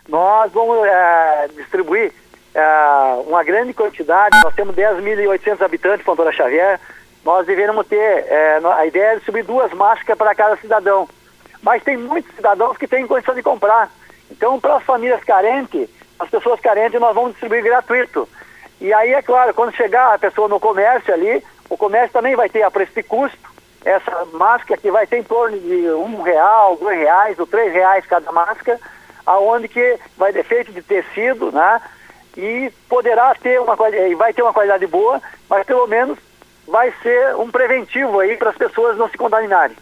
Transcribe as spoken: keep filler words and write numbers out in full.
nós vamos é, distribuir é, uma grande quantidade. Nós temos dez mil e oitocentos habitantes em Fontoura Xavier. Nós deveríamos ter, é, a ideia é distribuir duas máscaras para cada cidadão. Mas tem muitos cidadãos que têm condição de comprar. Então, para as famílias carentes, as pessoas carentes, nós vamos distribuir gratuito. E aí, é claro, quando chegar a pessoa no comércio ali, o comércio também vai ter a preço de custo essa máscara, que vai ter em torno de um real, dois reais ou três reais cada máscara, aonde que vai ter feito de tecido, né? E poderá ter uma qualidade, vai ter uma qualidade boa, mas pelo menos vai ser um preventivo aí para as pessoas não se contaminarem.